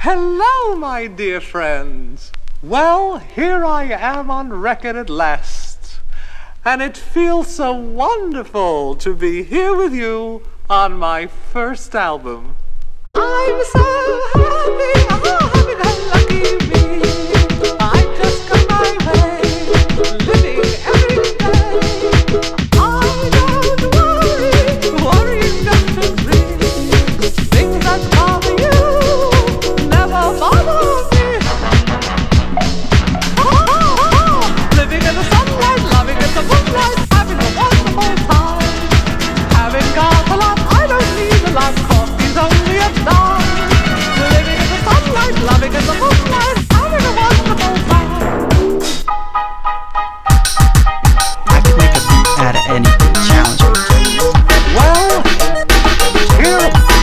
Hello, my dear friends. Well, here I am on record at last, and it feels so wonderful to be here with you on my first album. I'm so happy, oh, happy, lucky me. I just got my way, living every day. I don't worry nothing really. Things that bother you never bother me. Living in the sunlight, loving in the moonlight, having a wonderful time. Having got a lot, I don't need a lot. Coffee's only a dime. Living in the sunlight, loving in the moonlight, having a wonderful time. I could make a beat out of anything, challenge me please. Well, here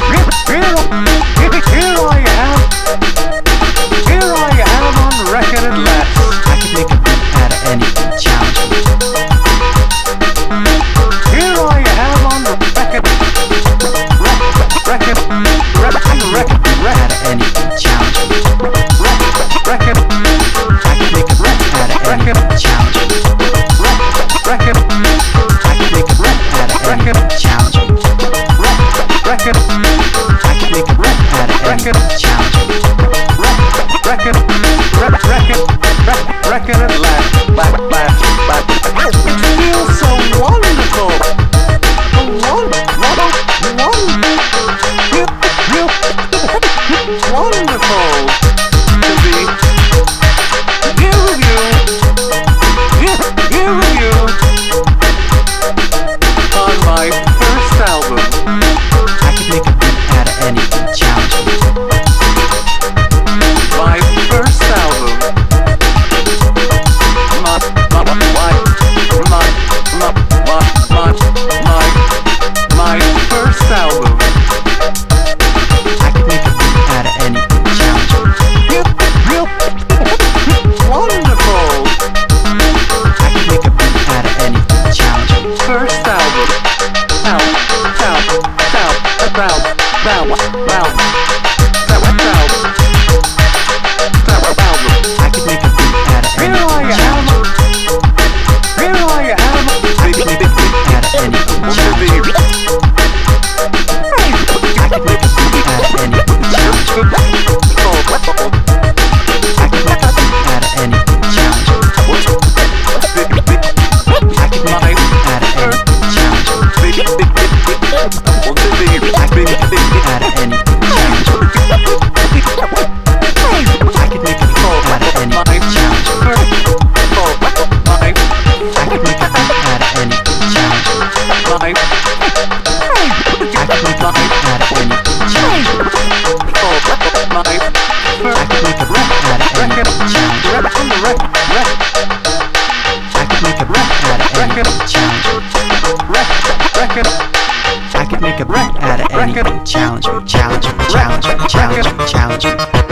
I am on record at last. I could make a beat out of anything, challenge me. Here I am on record Out of anything, challenge me. record. I could make a beat out of anything, challenge me. Record. I could make a beat out of anything, challenge me. Record. I could make a beat out of anything, challenge me. Record at last. It feels so wonderful. Wonderful to be here with you. Here with you on my first album. I could make a beat out of anything, challenge me. My first album. My first album. I could make a beat out of anything, challenge me. Wonderful. I could make a beat out of anything, challenge me. First album. I could make a beat out of anything, challenge me. Here I am. I could make a beat out of anything, challenge me. I could make a beat out of anything, challenge me. I could make a beat out of anything, challenge me. I could make a beat out of anything, challenge me. I could make a beat out of anything, challenge me. I could make a beat out of anything, challenge me. I could make a beat out of anything, challenge me. I could make a beat out of anything, challenge me. I could make a beat out of anything, challenge me. I could make a beat out of anything, challenge me. I could make a beat out of anything, challenge me, challenge me, challenge me, challenge me, challenge me.